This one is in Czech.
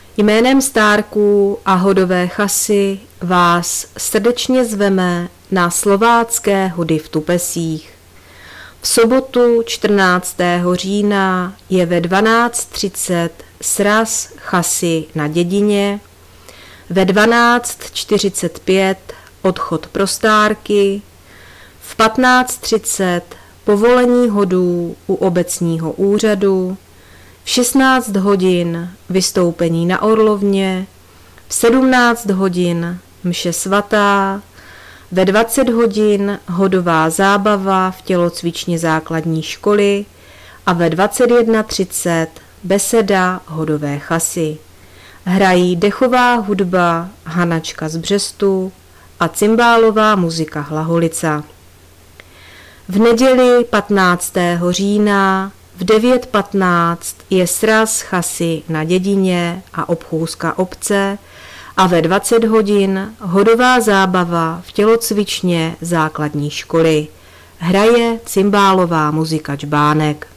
Jménem Stárků a Hodové Chasy vás srdečně zveme na slovácké hody v Tupesích. V sobotu 14. října je ve 12:30 sraz Chasy na Dědině, ve 12:45 odchod pro Stárky, v 15:30 povolení hodů u obecního úřadu, v 16 hodin vystoupení na Orlovně, v 17 hodin mše svatá, ve 20 hodin hodová zábava v tělocvičně základní školy a ve 21:30 beseda Hodové Chasy. Hrají dechová hudba Hanačka z Břestu a cymbálová muzika Hlaholica. V neděli 15. října v 9:15 je sraz Chasy na Dědině a obchůzka obce a ve 20 hodin hodová zábava v tělocvičně základní školy. Hraje cymbálová muzika Čbánek.